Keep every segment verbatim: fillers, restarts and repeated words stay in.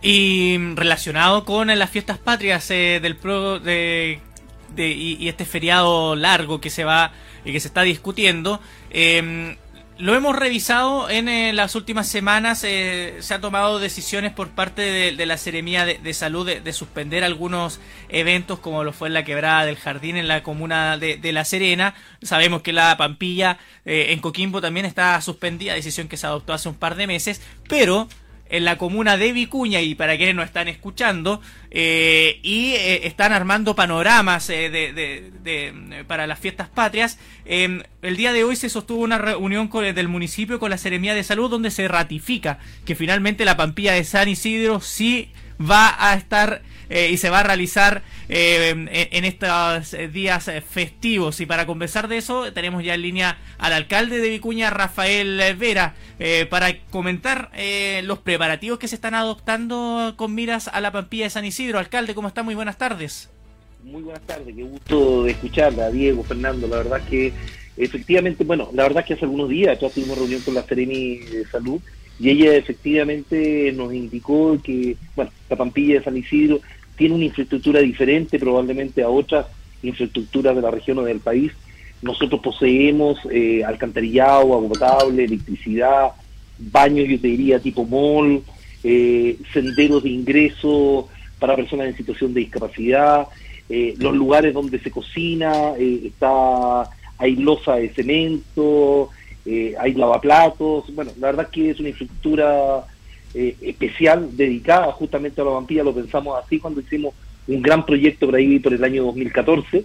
Y relacionado con las fiestas patrias eh, del pro de, de y, y este feriado largo que se va y que se está discutiendo, eh, lo hemos revisado en eh, las últimas semanas. Eh, se han tomado decisiones por parte de, de la Seremía de, de Salud de, de suspender algunos eventos, como lo fue en la Quebrada del Jardín en la comuna de, de La Serena. Sabemos que la Pampilla eh, en Coquimbo también está suspendida, decisión que se adoptó hace un par de meses, pero en la comuna de Vicuña, y para quienes nos están escuchando, eh, y eh, están armando panoramas eh, de, de, de, para las fiestas patrias. Eh, el día de hoy se sostuvo una reunión con, del municipio con la Seremía de Salud, donde se ratifica que finalmente la Pampilla de San Isidro sí va a estar eh, y se va a realizar eh, en, en estos días festivos. Y para conversar de eso tenemos ya en línea al alcalde de Vicuña, Rafael Vera, eh, para comentar eh, los preparativos que se están adoptando con miras a la Pampilla de San Isidro. Alcalde, ¿cómo está? Muy buenas tardes. Muy buenas tardes, qué gusto de escucharla, Diego, Fernando. La verdad que efectivamente, bueno, la verdad que hace algunos días ya tuvimos reunión con la Seremía de Salud, y ella efectivamente nos indicó que, bueno, la Pampilla de San Isidro tiene una infraestructura diferente probablemente a otras infraestructuras de la región o del país. Nosotros poseemos eh, alcantarillado, agua potable, electricidad, baños, yo te diría, tipo mall, eh, senderos de ingreso para personas en situación de discapacidad, eh, los lugares donde se cocina, eh, está hay losa de cemento, Eh, hay lavaplatos. Bueno, la verdad que es una infraestructura eh, especial dedicada justamente a la Pampilla. Lo pensamos así cuando hicimos un gran proyecto por ahí por el año dos mil catorce,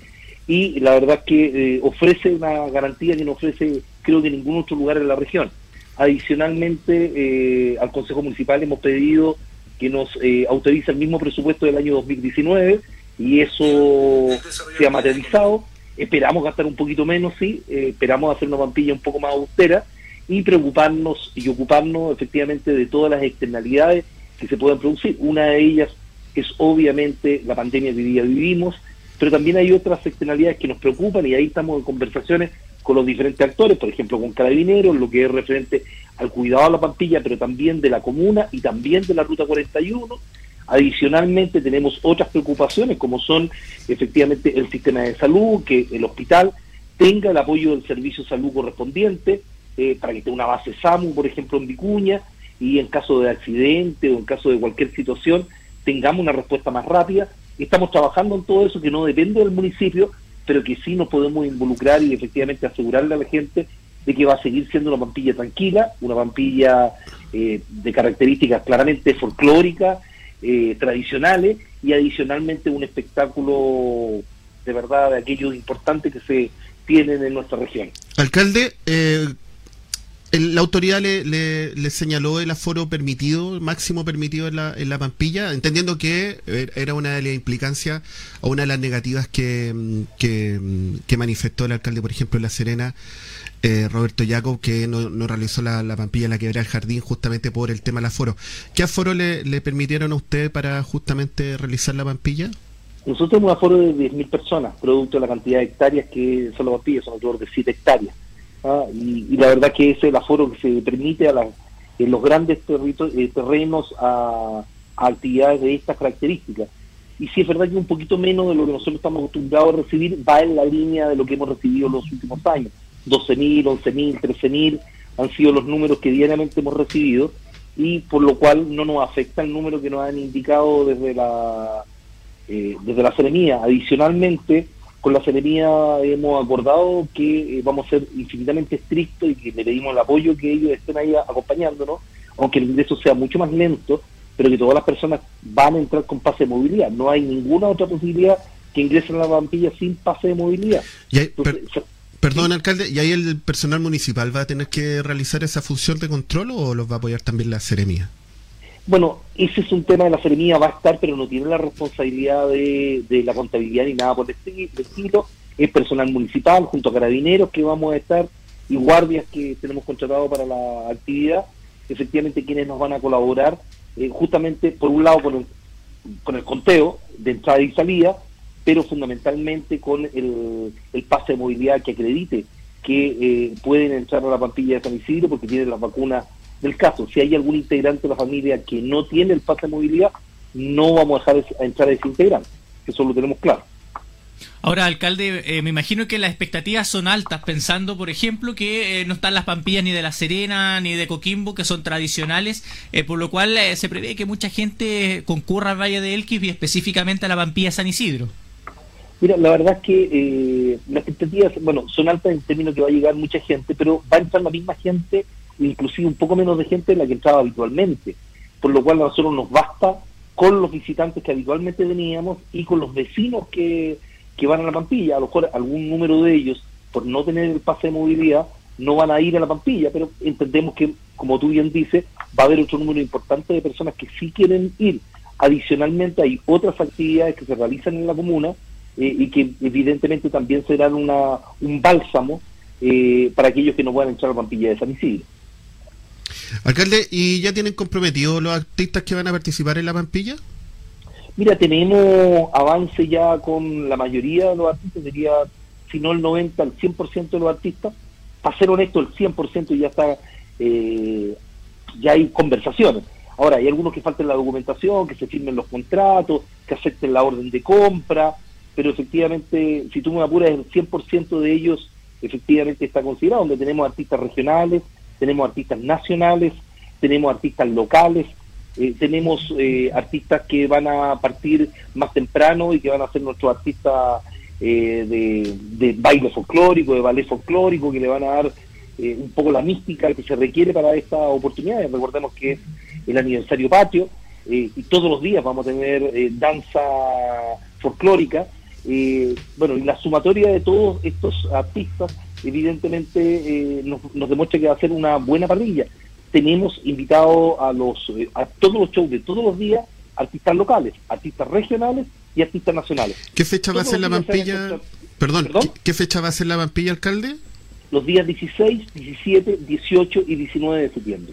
y la verdad que eh, ofrece una garantía que no ofrece creo que ningún otro lugar en la región. Adicionalmente eh, al Consejo Municipal hemos pedido que nos eh, autorice el mismo presupuesto del año dos mil diecinueve, y eso se ha materializado. Esperamos gastar un poquito menos, sí, eh, esperamos hacer una Pampilla un poco más austera y preocuparnos y ocuparnos efectivamente de todas las externalidades que se puedan producir. Una de ellas es obviamente la pandemia que hoy día vivimos, pero también hay otras externalidades que nos preocupan, y ahí estamos en conversaciones con los diferentes actores, por ejemplo con Carabineros, lo que es referente al cuidado de la Pampilla, pero también de la comuna y también de la Ruta cuarenta y uno. Adicionalmente tenemos otras preocupaciones, como son efectivamente el sistema de salud, que el hospital tenga el apoyo del servicio de salud correspondiente, eh, para que tenga una base SAMU, por ejemplo, en Vicuña, y en caso de accidente o en caso de cualquier situación tengamos una respuesta más rápida. Estamos trabajando en todo eso, que no depende del municipio, pero que sí nos podemos involucrar y efectivamente asegurarle a la gente de que va a seguir siendo una Pampilla tranquila, una Pampilla eh, de características claramente folclóricas, Eh, tradicionales, y adicionalmente un espectáculo de verdad de aquellos importantes que se tienen en nuestra región. Alcalde, eh, el, la autoridad le, le, le señaló el aforo permitido, el máximo permitido en la, en la Pampilla, entendiendo que era una de las implicancias o una de las negativas que, que, que manifestó el alcalde, por ejemplo, en La Serena, Eh, Roberto Jacob, que no, no realizó la, la Pampilla en la Quebrada del Jardín justamente por el tema del aforo. ¿Qué aforo le, le permitieron a usted para justamente realizar la Pampilla? Nosotros tenemos un aforo de diez mil personas, producto de la cantidad de hectáreas que son las Pampillas, son alrededor de siete hectáreas. ¿Ah? Y, y la verdad que ese es el aforo que se permite a la, en los grandes eh, terrenos a, a actividades de estas características. Y sí es verdad que un poquito menos de lo que nosotros estamos acostumbrados a recibir va en la línea de lo que hemos recibido en los últimos años. doce mil, once mil, trece mil han sido los números que diariamente hemos recibido, y por lo cual no nos afecta el número que nos han indicado desde la eh, desde la Seremía. Adicionalmente, con la Seremía hemos acordado que eh, vamos a ser infinitamente estrictos y que le pedimos el apoyo, que ellos estén ahí acompañándonos, aunque el ingreso sea mucho más lento, pero que todas las personas van a entrar con pase de movilidad. No hay ninguna otra posibilidad que ingresen a la Pampilla sin pase de movilidad. Y hay, Entonces, per Perdón, alcalde, ¿y ahí el personal municipal va a tener que realizar esa función de control o los va a apoyar también la Seremía? Bueno, ese es un tema de la Seremía, va a estar, pero no tiene la responsabilidad de, de la contabilidad ni nada por el estilo. Es personal municipal junto a Carabineros que vamos a estar, y guardias que tenemos contratados para la actividad, efectivamente quienes nos van a colaborar, eh, justamente por un lado con el, con el conteo de entrada y salida, pero fundamentalmente con el, el pase de movilidad que acredite que eh, pueden entrar a la Pampilla de San Isidro porque tienen las vacunas del caso. Si hay algún integrante de la familia que no tiene el pase de movilidad, no vamos a dejar a entrar a ese integrante. Eso lo tenemos claro. Ahora, alcalde, eh, me imagino que las expectativas son altas, pensando, por ejemplo, que eh, no están las Pampillas ni de La Serena ni de Coquimbo, que son tradicionales, eh, por lo cual eh, se prevé que mucha gente concurra al Valle de Elqui y específicamente a la Pampilla San Isidro. Mira, la verdad es que eh, las expectativas, bueno, son altas en términos que va a llegar mucha gente, pero va a entrar la misma gente, inclusive un poco menos de gente de la que entraba habitualmente, por lo cual a nosotros nos basta con los visitantes que habitualmente teníamos y con los vecinos que, que van a la Pampilla. A lo mejor algún número de ellos, por no tener el pase de movilidad, no van a ir a la Pampilla, pero entendemos que, como tú bien dices, va a haber otro número importante de personas que sí quieren ir. Adicionalmente, hay otras actividades que se realizan en la comuna eh, y que evidentemente también serán una, un bálsamo eh, para aquellos que no puedan entrar a la Pampilla de San Isidro. Alcalde, ¿y ya tienen comprometidos los artistas que van a participar en la Pampilla? Mira, tenemos avance ya con la mayoría de los artistas, diría, si no el noventa, el cien por ciento de los artistas. Para ser honesto, el cien por ciento ya está, eh, ya hay conversaciones. Ahora, hay algunos que faltan la documentación, que se firmen los contratos, que acepten la orden de compra, pero efectivamente, si tú me apuras, el cien por ciento de ellos efectivamente está considerado, donde tenemos artistas regionales, tenemos artistas nacionales, tenemos artistas locales, eh, tenemos eh, artistas que van a partir más temprano y que van a ser nuestros artistas eh, de, de baile folclórico, de ballet folclórico, que le van a dar eh, un poco la mística que se requiere para esta oportunidad. Recordemos que es el aniversario patrio eh, y todos los días vamos a tener eh, danza folclórica. Eh, bueno, y la sumatoria de todos estos artistas evidentemente eh, nos, nos demuestra que va a ser una buena parrilla. Tenemos invitado a los eh, a todos los shows de todos los días artistas locales, artistas regionales y artistas nacionales. ¿Qué fecha va a Todos ser la los días se Pampilla? van a encontrar- Perdón, ¿Perdón? ¿qué, qué fecha va a ser la Pampilla, alcalde? Los días dieciséis, diecisiete, dieciocho y diecinueve de septiembre.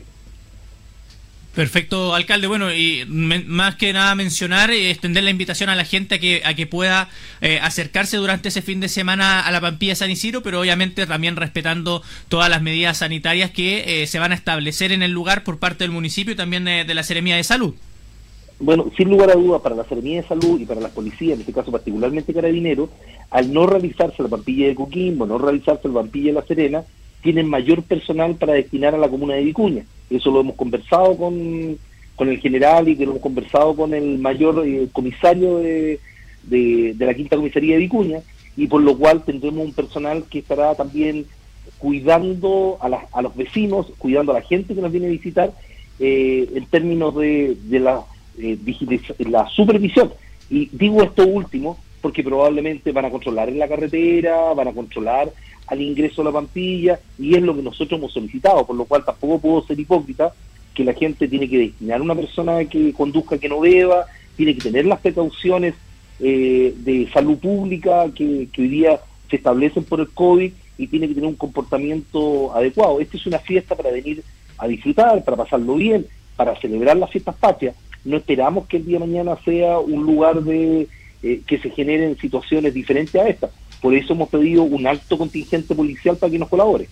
Perfecto, alcalde. Bueno, y me, más que nada mencionar y extender la invitación a la gente a que a que pueda eh, acercarse durante ese fin de semana a la Pampilla San Isidro, pero obviamente también respetando todas las medidas sanitarias que eh, se van a establecer en el lugar por parte del municipio y también eh, de la Seremía de Salud. Bueno, sin lugar a dudas, para la Seremía de Salud y para las policías, en este caso particularmente Carabineros, al no realizarse la Pampilla de Coquimbo, no realizarse la Pampilla de La Serena, tienen mayor personal para destinar a la comuna de Vicuña. Eso lo hemos conversado con, con el general y que lo hemos conversado con el mayor eh, comisario de, de, de la quinta comisaría de Vicuña, y por lo cual tendremos un personal que estará también cuidando a, la, a los vecinos, cuidando a la gente que nos viene a visitar, eh, en términos de, de la, eh, la supervisión. Y digo esto último porque probablemente van a controlar en la carretera, van a controlar al ingreso a la Pampilla, y es lo que nosotros hemos solicitado, por lo cual tampoco puedo ser hipócrita, que la gente tiene que destinar a una persona que conduzca, que no beba, tiene que tener las precauciones eh, de salud pública que, que hoy día se establecen por el COVID, y tiene que tener un comportamiento adecuado. Esta es una fiesta para venir a disfrutar, para pasarlo bien, para celebrar las fiestas patrias. No esperamos que el día de mañana sea un lugar de eh, que se generen situaciones diferentes a estas. Por eso hemos pedido un alto contingente policial para que nos colabore.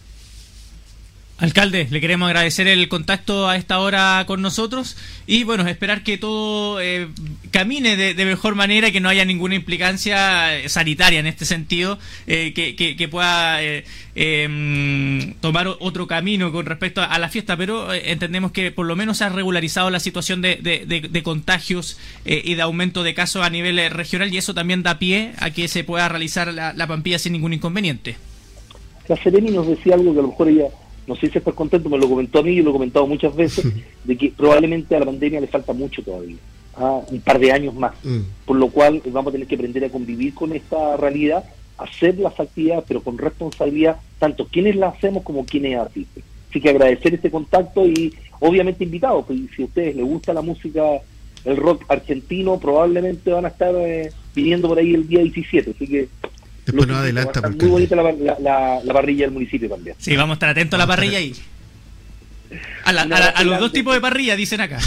Alcalde, le queremos agradecer el contacto a esta hora con nosotros y bueno, esperar que todo eh, camine de, de mejor manera y que no haya ninguna implicancia sanitaria en este sentido, eh, que, que, que pueda eh, eh, tomar otro camino con respecto a, a la fiesta, pero eh, entendemos que por lo menos se ha regularizado la situación de, de, de, de contagios eh, y de aumento de casos a nivel eh, regional, y eso también da pie a que se pueda realizar la, la Pampilla sin ningún inconveniente. La Seremi nos decía algo que a lo mejor ella, no sé si está contento, me lo comentó a mí y lo he comentado muchas veces, de que probablemente a la pandemia le falta mucho todavía, ¿ah? un par de años más, mm. por lo cual vamos a tener que aprender a convivir con esta realidad, hacer las actividades, pero con responsabilidad, tanto quienes las hacemos como quienes asisten. Así que agradecer este contacto y obviamente invitados, pues, si a ustedes les gusta la música, el rock argentino, probablemente van a estar eh, viniendo por ahí el día diecisiete, así que después no adelanta, porque muy bonita la, la, la, la parrilla del municipio también. Sí, vamos a estar atentos a la parrilla ahí. A, la, a, la, a los dos tipos de parrilla, dicen acá.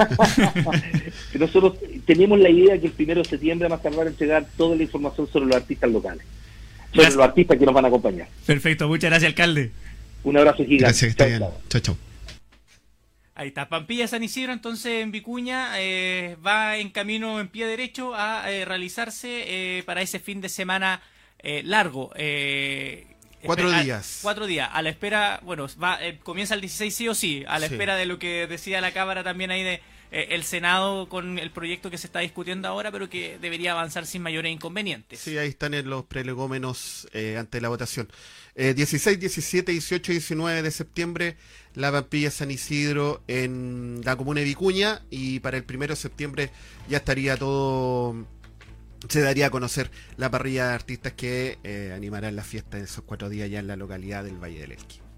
Nosotros tenemos la idea que el primero de septiembre más tardar entregar toda la información sobre los artistas locales, sobre gracias. Los artistas que nos van a acompañar. Perfecto, muchas gracias, alcalde. Un abrazo gigante. Gracias, que está bien. Chao, chao. Ahí está, Pampilla San Isidro, entonces en Vicuña eh, va en camino en pie derecho a eh, realizarse eh, para ese fin de semana eh, largo. Eh, cuatro espera, días. Cuatro días, a la espera, bueno, va eh, comienza el dieciséis sí o sí, a la Sí. espera de lo que decía la Cámara también ahí de eh, el Senado con el proyecto que se está discutiendo ahora, pero que debería avanzar sin mayores inconvenientes. Sí, ahí están en los prelegómenos eh, ante la votación. Eh, dieciséis, diecisiete, dieciocho y diecinueve de septiembre, la Pampilla San Isidro en la comuna de Vicuña, y para el primero de septiembre ya estaría todo, se daría a conocer la parrilla de artistas que eh, animarán la fiesta de esos cuatro días ya en la localidad del Valle del Elqui.